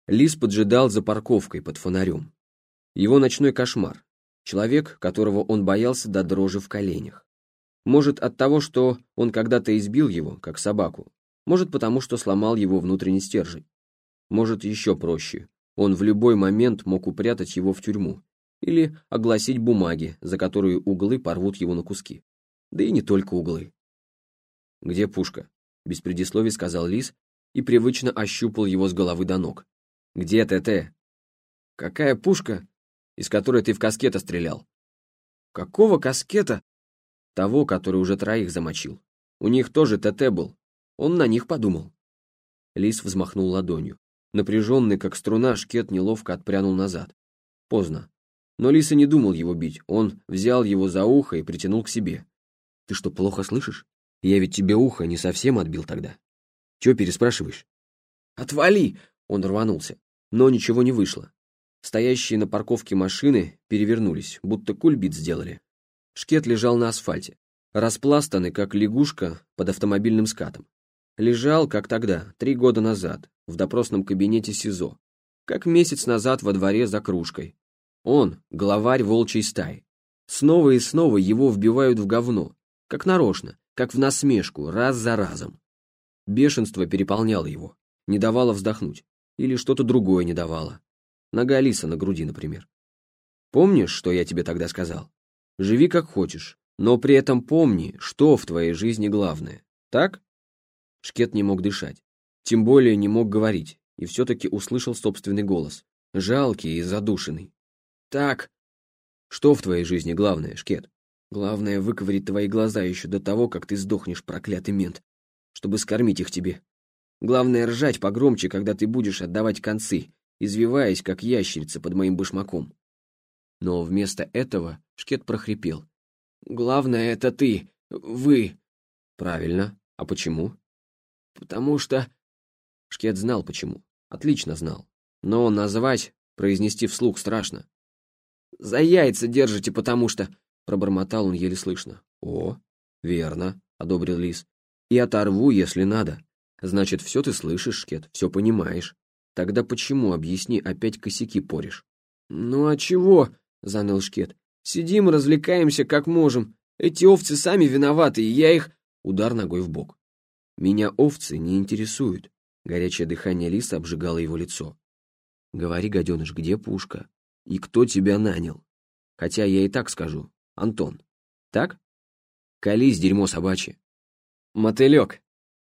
Лис поджидал за парковкой под фонарем. Его ночной кошмар. Человек, которого он боялся до дрожи в коленях. Может, от того, что он когда-то избил его, как собаку. Может, потому что сломал его внутренний стержень. Может, еще проще. Он в любой момент мог упрятать его в тюрьму. Или огласить бумаги, за которые углы порвут его на куски. Да и не только углы. «Где пушка?» — без предисловий сказал Лис и привычно ощупал его с головы до ног. «Где ТТ?» «Какая пушка, из которой ты в каскета стрелял?» «Какого каскета?» «Того, который уже 3 замочил. У них тоже ТТ был. Он на них подумал». Лис взмахнул ладонью. Напряженный, как струна, Шкет неловко отпрянул назад. Поздно. Но Лис и не думал его бить. Он взял его за ухо и притянул к себе. «Ты что, плохо слышишь? Я ведь тебе ухо не совсем отбил тогда. Чего переспрашиваешь?» «Отвали!» — он рванулся. Но ничего не вышло. Стоящие на парковке машины перевернулись, будто кульбит сделали. Шкет лежал на асфальте, распластанный, как лягушка под автомобильным скатом. Лежал, как тогда, 3 года назад, в допросном кабинете СИЗО, как месяц назад во дворе за кружкой. Он — главарь волчьей стаи. Снова и снова его вбивают в говно, как нарочно, как в насмешку, раз за разом. Бешенство переполняло его, не давало вздохнуть, или что-то другое не давало. Нога Лиса на груди, например. «Помнишь, что я тебе тогда сказал? Живи как хочешь, но при этом помни, что в твоей жизни главное. Так?» Шкет не мог дышать, тем более не мог говорить, и все-таки услышал собственный голос, жалкий и задушенный. «Так, что в твоей жизни главное, Шкет? Главное выковырить твои глаза еще до того, как ты сдохнешь, проклятый мент, чтобы скормить их тебе. Главное ржать погромче, когда ты будешь отдавать концы, извиваясь, как ящерица под моим башмаком». Но вместо этого Шкет прохрипел. «Главное, это ты, вы». «Правильно. А почему?» «Потому что...» Шкет знал почему. Отлично знал. Но назвать, произнести вслух страшно. «За яйца держите, потому что...» Пробормотал он еле слышно. «О, верно», — одобрил Лис. «И оторву, если надо. Значит, все ты слышишь, Шкет, все понимаешь. Тогда почему, объясни, опять косяки порешь?» «Ну а чего?» — заныл Шкет. «Сидим, развлекаемся как можем. Эти овцы сами виноваты, и я их...» Удар ногой в бок. «Меня овцы не интересуют». Горячее дыхание Лиса обжигало его лицо. «Говори, гаденыш, где пушка? И кто тебя нанял? Хотя я и так скажу. Антон. Так? Колись, дерьмо собачье». «Мотылек».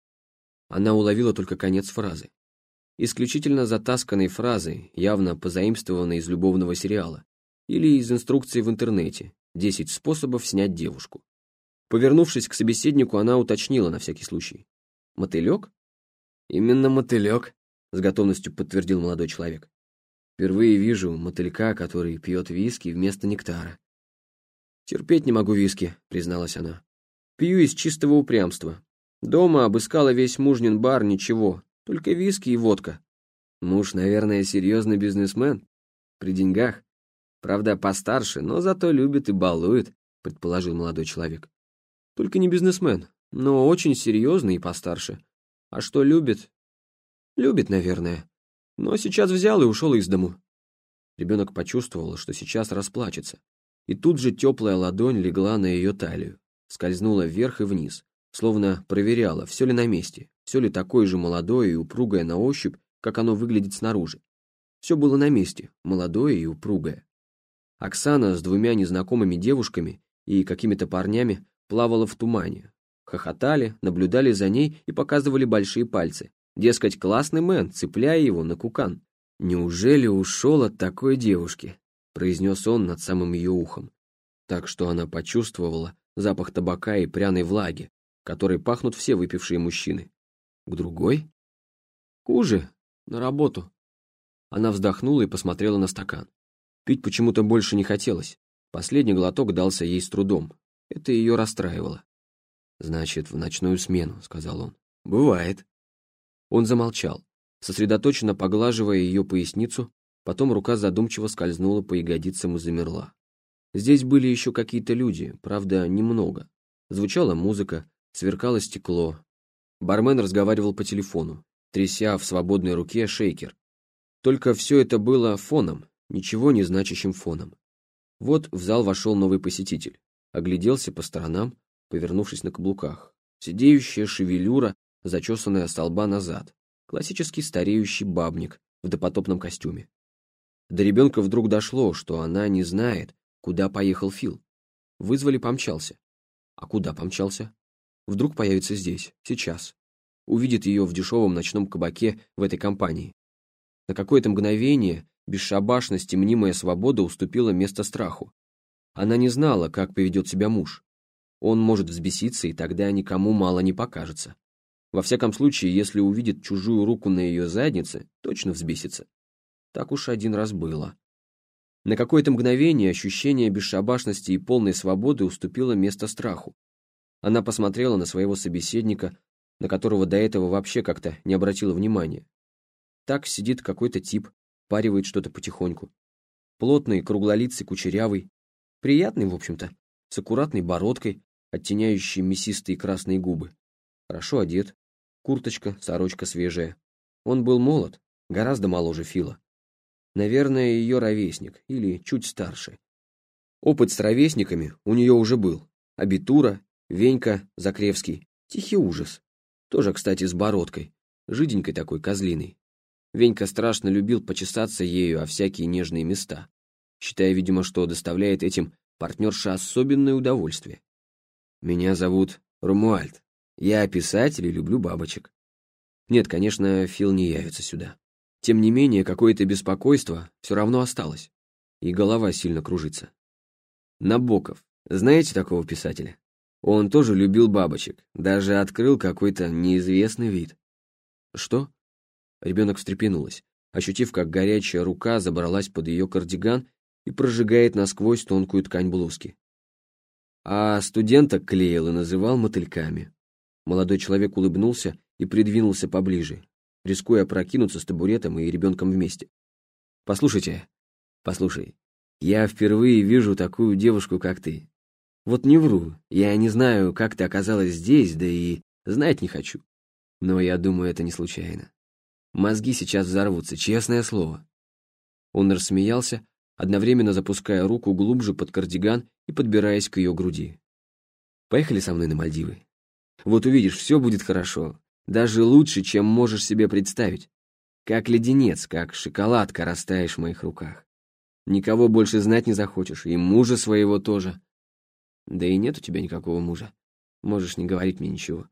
Она уловила только конец фразы. Исключительно затасканной фразы, явно позаимствованной из любовного сериала или из инструкции в интернете «10 способов снять девушку». Повернувшись к собеседнику, она уточнила на всякий случай. «Мотылек?» «Именно мотылек», — с готовностью подтвердил молодой человек. «Впервые вижу мотылька, который пьет виски вместо нектара». «Терпеть не могу виски», — призналась она. «Пью из чистого упрямства. Дома обыскала весь мужнин бар, ничего, только виски и водка». «Муж, наверное, серьезный бизнесмен? При деньгах? Правда, постарше, но зато любит и балует», — предположил молодой человек. «Только не бизнесмен, но очень серьезный и постарше. А что любит? Любит, наверное. Но сейчас взял и ушел из дому». Ребенок почувствовал, что сейчас расплачется. И тут же теплая ладонь легла на ее талию, скользнула вверх и вниз, словно проверяла, все ли на месте, все ли такое же молодое и упругое на ощупь, как оно выглядит снаружи. Все было на месте, молодое и упругое. Оксана с 2 незнакомыми девушками и какими-то парнями плавала в тумане. Хохотали, наблюдали за ней и показывали большие пальцы. Дескать, классный мэн, цепляя его на кукан. «Неужели ушел от такой девушки?» — произнес он над самым ее ухом. Так что она почувствовала запах табака и пряной влаги, которой пахнут все выпившие мужчины. К другой? Хуже, на работу. Она вздохнула и посмотрела на стакан. Пить почему-то больше не хотелось. Последний глоток дался ей с трудом. Это ее расстраивало. «Значит, в ночную смену», — сказал он. «Бывает». Он замолчал, сосредоточенно поглаживая ее поясницу, потом рука задумчиво скользнула по ягодицам и замерла. Здесь были еще какие-то люди, правда, немного. Звучала музыка, сверкало стекло. Бармен разговаривал по телефону, тряся в свободной руке шейкер. Только все это было фоном, ничего не значащим фоном. Вот в зал вошел новый посетитель, огляделся по сторонам, повернувшись на каблуках. Сидеющая шевелюра, зачесанная со лба назад. Классический стареющий бабник в допотопном костюме. До ребенка вдруг дошло, что она не знает, куда поехал Фил. Вызвали, помчался. А куда помчался? Вдруг появится здесь, сейчас. Увидит ее в дешевом ночном кабаке в этой компании. На какое-то мгновение бесшабашность и мнимая свобода уступила место страху. Она не знала, как поведет себя муж. Он может взбеситься, и тогда никому мало не покажется. Во всяком случае, если увидит чужую руку на ее заднице, точно взбесится. Так уж один раз было. На какое-то мгновение ощущение бесшабашности и полной свободы уступило место страху. Она посмотрела на своего собеседника, на которого до этого вообще как-то не обратила внимания. Так сидит какой-то тип, паривает что-то потихоньку. Плотный, круглолицый, кучерявый. Приятный, в общем-то, с аккуратной бородкой, оттеняющей мясистые красные губы. Хорошо одет, курточка, сорочка свежая. Он был молод, гораздо моложе Фила. Наверное, ее ровесник, или чуть старше. Опыт с ровесниками у нее уже был. Абитура, Венька Закревский, тихий ужас. Тоже, кстати, с бородкой, жиденькой такой, козлиной. Венька страшно любил почесаться ею о всякие нежные места, считая, видимо, что доставляет этим партнерше особенное удовольствие. «Меня зовут Ромуальд. Я писатель и люблю бабочек». Нет, конечно, Фил не явится сюда. Тем не менее, какое-то беспокойство все равно осталось, и голова сильно кружится. Набоков. Знаете такого писателя? Он тоже любил бабочек, даже открыл какой-то неизвестный вид. Что? Ребенок встрепенулась, ощутив, как горячая рука забралась под ее кардиган и прожигает насквозь тонкую ткань блузки. А студенток клеил и называл мотыльками. Молодой человек улыбнулся и придвинулся поближе, рискуя опрокинуться с табуретом и ребенком вместе. Послушай, я впервые вижу такую девушку, как ты. Вот не вру, я не знаю, как ты оказалась здесь, да и знать не хочу. Но я думаю, это не случайно. Мозги сейчас взорвутся, честное слово». Он рассмеялся, одновременно запуская руку глубже под кардиган и подбираясь к ее груди. «Поехали со мной на Мальдивы. Вот увидишь, все будет хорошо, даже лучше, чем можешь себе представить. Как леденец, как шоколадка растаешь в моих руках. Никого больше знать не захочешь, и мужа своего тоже. Да и нет у тебя никакого мужа. Можешь не говорить мне ничего.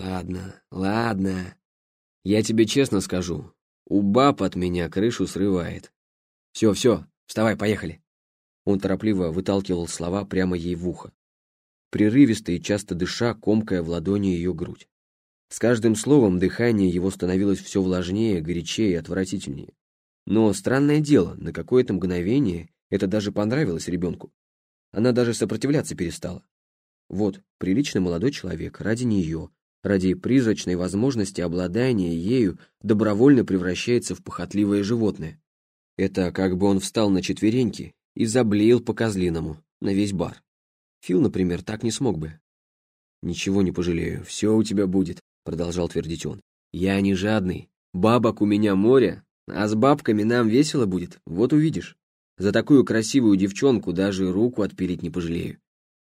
Ладно. Я тебе честно скажу, у баб от меня крышу срывает. Все, вставай, поехали». Он торопливо выталкивал слова прямо ей в ухо, прерывисто и часто дыша, комкая в ладони ее грудь. С каждым словом дыхание его становилось все влажнее, горячее и отвратительнее. Но странное дело, на какое-то мгновение это даже понравилось ребенку. Она даже сопротивляться перестала. Вот, приличный молодой человек ради нее, ради призрачной возможности обладания ею, добровольно превращается в похотливое животное. Это как бы он встал на четвереньки и заблеял по-козлиному на весь бар. Фил, например, так не смог бы. «Ничего не пожалею, все у тебя будет», — продолжал твердить он. «Я не жадный, бабок у меня море, а с бабками нам весело будет, вот увидишь. За такую красивую девчонку даже руку отпилить не пожалею».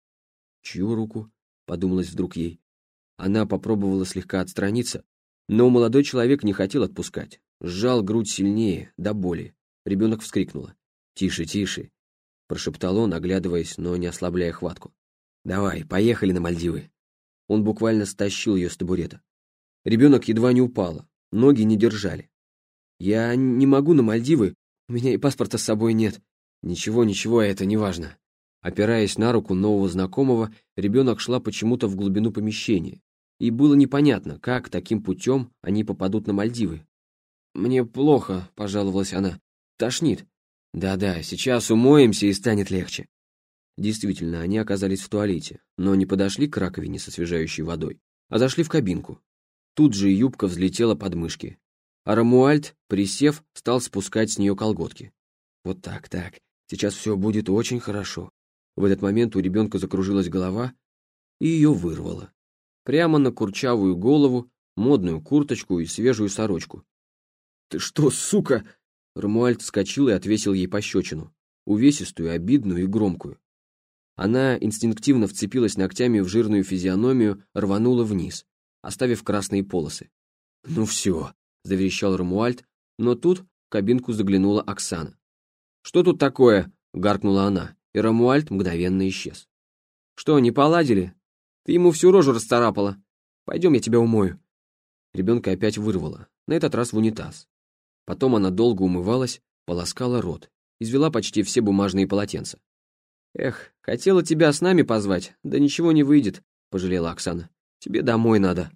«Чью руку?» — подумалось вдруг ей. Она попробовала слегка отстраниться, но молодой человек не хотел отпускать. Сжал грудь сильнее, до боли. Ребенок вскрикнула. «Тише», — прошептал он, оглядываясь, но не ослабляя хватку. «Давай, поехали на Мальдивы». Он буквально стащил ее с табурета. Ребенок едва не упала, ноги не держали. «Я не могу на Мальдивы, у меня и паспорта с собой нет». «Ничего, это не важно». Опираясь на руку нового знакомого, ребенок шла почему-то в глубину помещения. И было непонятно, как таким путем они попадут на Мальдивы. «Мне плохо», — пожаловалась она. «Тошнит». «Да, сейчас умоемся и станет легче». Действительно, они оказались в туалете, но не подошли к раковине со освежающей водой, а зашли в кабинку. Тут же юбка взлетела под мышки, а Ромуальд, присев, стал спускать с нее колготки. «Вот так, сейчас все будет очень хорошо». В этот момент у ребенка закружилась голова, и ее вырвало. Прямо на курчавую голову, модную курточку и свежую сорочку. «Ты что, сука?» Ромуальд вскочил и отвесил ей пощечину, увесистую, обидную и громкую. Она инстинктивно вцепилась ногтями в жирную физиономию, рванула вниз, оставив красные полосы. «Ну все», — заверещал Ромуальд, но тут в кабинку заглянула Оксана. «Что тут такое?» — гаркнула она, и Ромуальд мгновенно исчез. «Что, не поладили? Ты ему всю рожу расцарапала. Пойдем, я тебя умою». Ребенка опять вырвала, на этот раз в унитаз. Потом она долго умывалась, полоскала рот, извела почти все бумажные полотенца. «Эх, хотела тебя с нами позвать, да ничего не выйдет», — пожалела Оксана. «Тебе домой надо».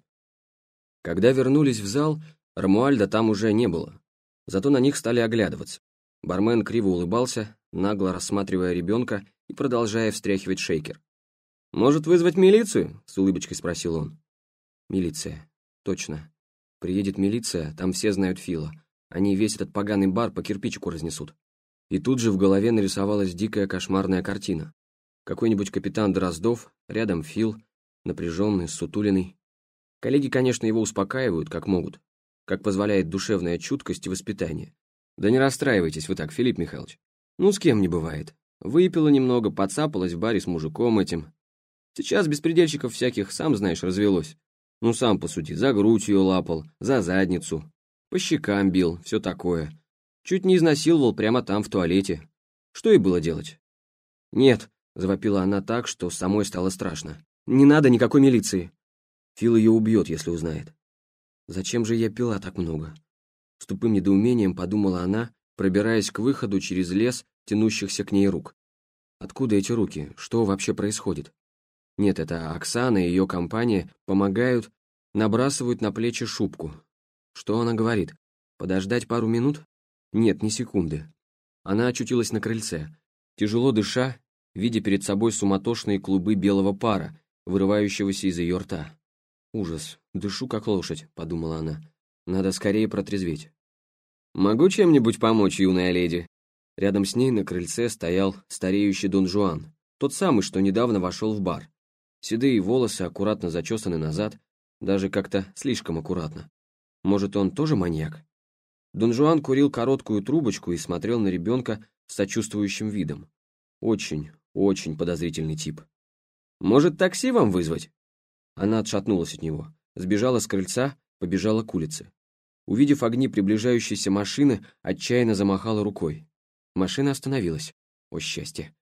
Когда вернулись в зал, Ромуальда там уже не было. Зато на них стали оглядываться. Бармен криво улыбался, нагло рассматривая ребенка и продолжая встряхивать шейкер. «Может, вызвать милицию?» — с улыбочкой спросил он. «Милиция. Точно. Приедет милиция, там все знают Фила. Они весь этот поганый бар по кирпичику разнесут». И тут же в голове нарисовалась дикая кошмарная картина. Какой-нибудь капитан Дроздов, рядом Фил, напряженный, сутуленный. Коллеги, конечно, его успокаивают, как могут, как позволяет душевная чуткость и воспитание. Да не расстраивайтесь вы так, Филипп Михайлович. Ну, с кем не бывает. Выпила немного, подцапалась в баре с мужиком этим. Сейчас беспредельщиков всяких, сам знаешь, развелось. Ну, сам посуди, за грудь ее лапал, за задницу, по щекам бил, все такое. Чуть не изнасиловал прямо там, в туалете. Что ей было делать? «Нет», — завопила она так, что самой стало страшно. «Не надо никакой милиции. Фил ее убьет, если узнает». «Зачем же я пила так много?» С тупым недоумением подумала она, пробираясь к выходу через лес тянущихся к ней рук. Откуда эти руки? Что вообще происходит? Нет, это Оксана и ее компания помогают, набрасывают на плечи шубку. Что она говорит? Подождать пару минут? Нет, ни секунды. Она очутилась на крыльце, тяжело дыша, видя перед собой суматошные клубы белого пара, вырывающегося из ее рта. «Ужас, дышу как лошадь», — подумала она. «Надо скорее протрезветь». «Могу чем-нибудь помочь, юная леди?» Рядом с ней на крыльце стоял стареющий Дон Жуан, тот самый, что недавно вошел в бар. Седые волосы аккуратно зачесаны назад, даже как-то слишком аккуратно. Может, он тоже маньяк? Дон Жуан курил короткую трубочку и смотрел на ребенка с сочувствующим видом. Очень, очень подозрительный тип. «Может, такси вам вызвать?» Она отшатнулась от него, сбежала с крыльца, побежала к улице. Увидев огни приближающейся машины, отчаянно замахала рукой. Машина остановилась. О, счастье!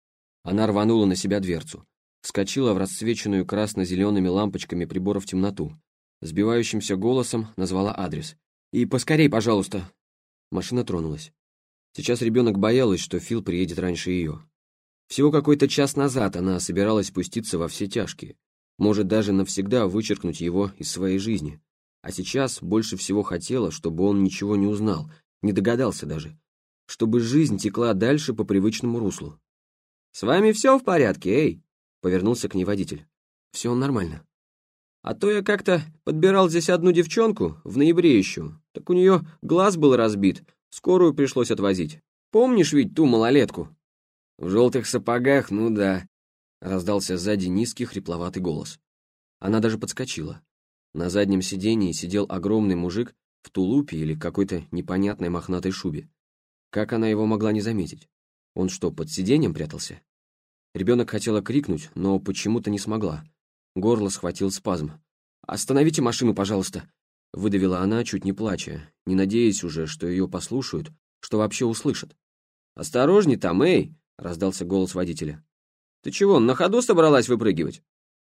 Она рванула на себя дверцу, вскочила в расцвеченную красно-зелеными лампочками приборов темноту, сбивающимся голосом назвала адрес. «И поскорей, пожалуйста!» Машина тронулась. Сейчас ребенок боялась, что Фил приедет раньше ее. Всего какой-то час назад она собиралась спуститься во все тяжкие, может даже навсегда вычеркнуть его из своей жизни, а сейчас больше всего хотела, чтобы он ничего не узнал, не догадался даже, чтобы жизнь текла дальше по привычному руслу. «С вами все в порядке, эй?» — повернулся к ней водитель. «Все нормально». «А то я как-то подбирал здесь одну девчонку, в ноябре еще, так у нее глаз был разбит, скорую пришлось отвозить. Помнишь ведь ту малолетку?» «В желтых сапогах, ну да», — раздался сзади низкий хрипловатый голос. Она даже подскочила. На заднем сидении сидел огромный мужик в тулупе или какой-то непонятной мохнатой шубе. Как она его могла не заметить? Он что, под сиденьем прятался? Ребенок хотела крикнуть, но почему-то не смогла. Горло схватил спазм. «Остановите машину, пожалуйста!» Выдавила она, чуть не плача, не надеясь уже, что ее послушают, что вообще услышат. «Осторожней там, эй!» — раздался голос водителя. «Ты чего, на ходу собралась выпрыгивать?»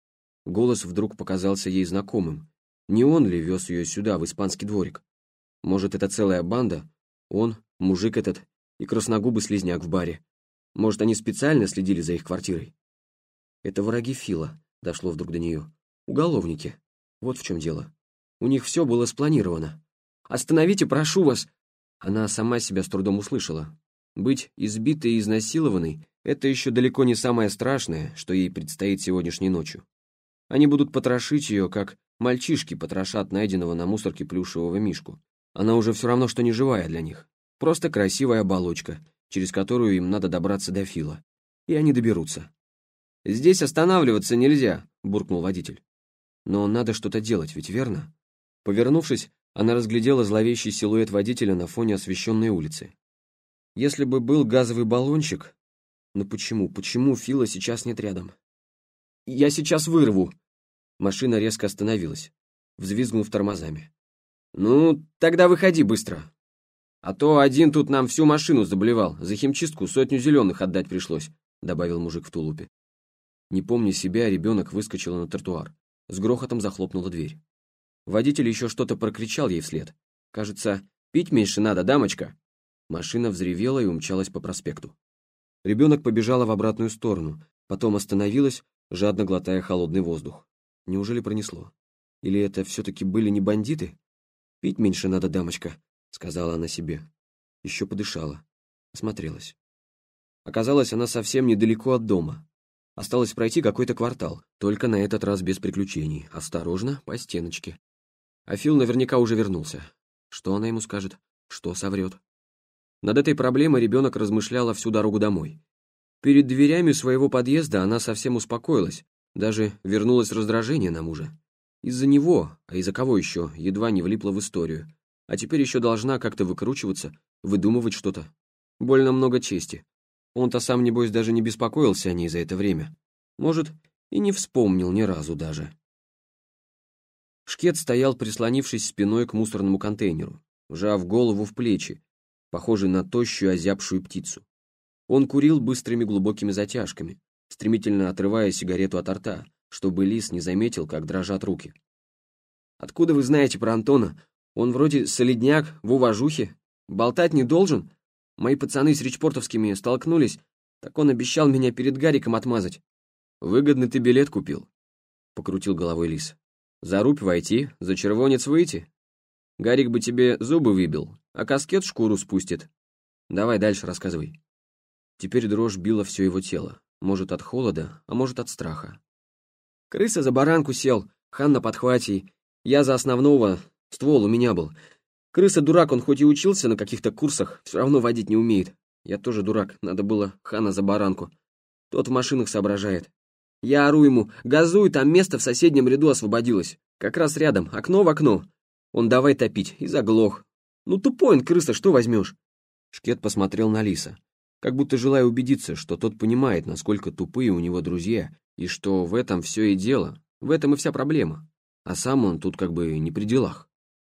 Голос вдруг показался ей знакомым. Не он ли вез ее сюда, в испанский дворик? Может, это целая банда? Он, мужик этот и красногубый слизняк в баре. Может, они специально следили за их квартирой? Это враги Фила, дошло вдруг до нее. Уголовники. Вот в чем дело. У них все было спланировано. «Остановите, прошу вас!» Она сама себя с трудом услышала. Быть избитой и изнасилованной — это еще далеко не самое страшное, что ей предстоит сегодняшней ночью. Они будут потрошить ее, как мальчишки потрошат найденного на мусорке плюшевого мишку. Она уже все равно, что не живая для них. Просто красивая оболочка, через которую им надо добраться до Фила. И они доберутся. «Здесь останавливаться нельзя», — буркнул водитель. «Но надо что-то делать, ведь верно?» Повернувшись, Она разглядела зловещий силуэт водителя на фоне освещенной улицы. Если бы был газовый баллончик... Но почему Фила сейчас нет рядом? «Я сейчас вырву!» Машина резко остановилась, взвизгнув тормозами. «Ну, тогда выходи быстро. А то один тут нам всю машину заблевал, за химчистку 100 зеленых отдать пришлось», добавил мужик в тулупе. Не помня себя, ребенок выскочила на тротуар. С грохотом захлопнула дверь. Водитель еще что-то прокричал ей вслед. Кажется, «Пить меньше надо, дамочка!» Машина взревела и умчалась по проспекту. Ребенок побежала в обратную сторону, потом остановилась, жадно глотая холодный воздух. Неужели пронесло? Или это все-таки были не бандиты? «Пить меньше надо, дамочка», — сказала она себе. Еще подышала, осмотрелась. Оказалось, она совсем недалеко от дома. Осталось пройти какой-то квартал, только на этот раз без приключений. Осторожно, по стеночке. А Фил наверняка уже вернулся. Что она ему скажет? Что соврет? Над этой проблемой ребенок размышляла всю дорогу домой. Перед дверями своего подъезда она совсем успокоилась, даже вернулось раздражение на мужа. Из-за него, а из-за кого еще, едва не влипла в историю. А теперь еще должна как-то выкручиваться, выдумывать что-то. Больно много чести. Он-то сам, небось, даже не беспокоился о ней за это время. Может, и не вспомнил ни разу даже. Шкет стоял, прислонившись спиной к мусорному контейнеру, вжав голову в плечи, похожий на тощую озябшую птицу. Он курил быстрыми глубокими затяжками, стремительно отрывая сигарету от рта, чтобы Лис не заметил, как дрожат руки. «Откуда вы знаете про Антона? Он вроде солидняк, в уважухе. Болтать не должен? Мои пацаны с речпортовскими столкнулись, так он обещал меня перед Гариком отмазать». «Выгодный ты билет купил», — покрутил головой Лис. «За рубь войти, за червонец выйти. Гарик бы тебе зубы выбил, а каскет шкуру спустит. Давай дальше рассказывай». Теперь дрожь била все его тело, может от холода, а может от страха. «Крыса за баранку сел, хан на подхвате, я за основного, ствол у меня был. Крыса дурак, он хоть и учился на каких-то курсах, все равно водить не умеет. Я тоже дурак, надо было хана за баранку. Тот в машинах соображает. Я ору ему, газуй, там место в соседнем ряду освободилось, как раз рядом, окно в окно. Он давай топить, и заглох. Ну тупой он, крыса, что возьмешь?» Шкет посмотрел на Лиса, как будто желая убедиться, что тот понимает, насколько тупые у него друзья, и что в этом все и дело, в этом и вся проблема. А сам он тут как бы не при делах.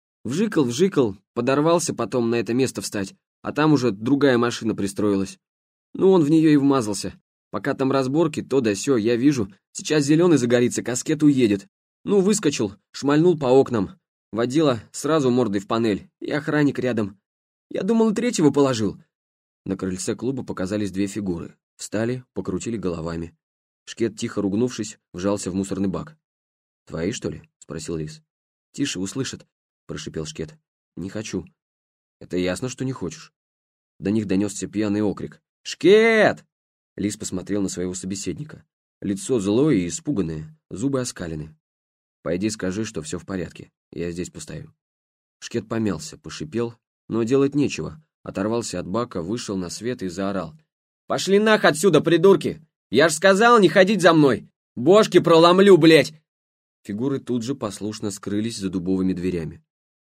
Вжикал, подорвался потом на это место встать, а там уже другая машина пристроилась. Ну, он в нее и вмазался. Пока там разборки, то да сё, я вижу, сейчас зеленый загорится, каскет уедет. Ну, выскочил, шмальнул по окнам. Водила сразу мордой в панель, и охранник рядом. Я думал, и третьего положил. На крыльце клуба показались две фигуры. Встали, покрутили головами. Шкет, тихо ругнувшись, вжался в мусорный бак. «Твои, что ли?» — спросил Лис. «Тише, услышат», — прошипел Шкет. «Не хочу». «Это ясно, что не хочешь». До них донесся пьяный окрик. «Шкет!» Лис посмотрел на своего собеседника. Лицо злое и испуганное, зубы оскалены. «Пойди скажи, что все в порядке, я здесь постою». Шкет помялся, пошипел, но делать нечего. Оторвался от бака, вышел на свет и заорал. «Пошли нах отсюда, придурки! Я ж сказал не ходить за мной! Бошки проломлю, блять!» Фигуры тут же послушно скрылись за дубовыми дверями.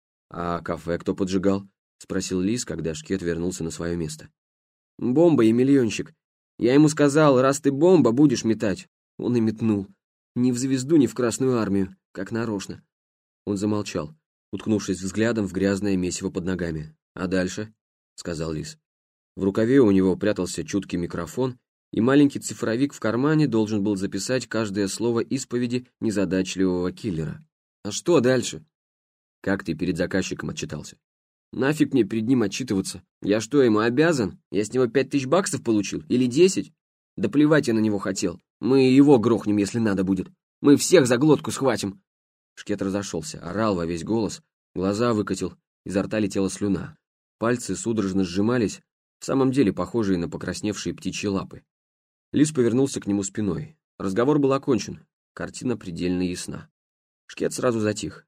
«А кафе кто поджигал?» — спросил Лис, когда Шкет вернулся на свое место. «Бомба и миллионщик. Я ему сказал, раз ты бомба будешь метать». Он и метнул. Ни в звезду, ни в Красную армию, как нарочно. Он замолчал, уткнувшись взглядом в грязное месиво под ногами. «А дальше?» — сказал Лис. В рукаве у него прятался чуткий микрофон, и маленький цифровик в кармане должен был записать каждое слово исповеди незадачливого киллера. «А что дальше?» «Как ты перед заказчиком отчитался?» «Нафиг мне перед ним отчитываться? Я что, ему обязан? Я с него 5000 баксов получил? Или 10? Да плевать я на него хотел. Мы его грохнем, если надо будет. Мы всех за глотку схватим». Шкет разошелся, орал во весь голос, глаза выкатил, изо рта летела слюна. Пальцы судорожно сжимались, в самом деле похожие на покрасневшие птичьи лапы. Лис повернулся к нему спиной. Разговор был окончен, картина предельно ясна. Шкет сразу затих.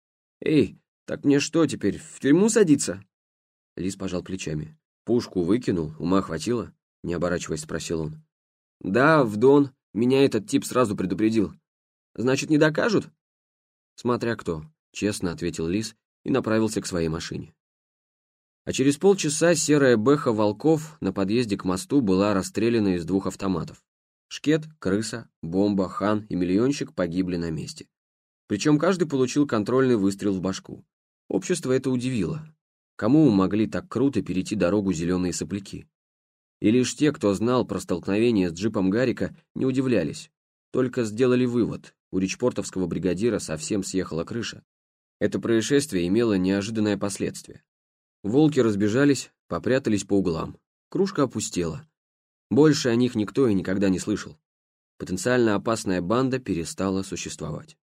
«Эй, так мне что теперь, в тюрьму садиться?» Лис пожал плечами. «Пушку выкинул, ума хватило?» Не оборачиваясь, спросил он. «Да, в Дон. Меня этот тип сразу предупредил. Значит, не докажут?» «Смотря кто», — честно ответил Лис и направился к своей машине. А через полчаса серая бэха волков на подъезде к мосту была расстреляна из 2 автоматов. Шкет, крыса, бомба, хан и миллионщик погибли на месте. Причем каждый получил контрольный выстрел в башку. Общество это удивило. Кому могли так круто перейти дорогу зеленые сопляки? И лишь те, кто знал про столкновение с джипом Гарика, не удивлялись. Только сделали вывод: у ричпортовского бригадира совсем съехала крыша. Это происшествие имело неожиданное последствие. Волки разбежались, попрятались по углам. Кружка опустела. Больше о них никто и никогда не слышал. Потенциально опасная банда перестала существовать.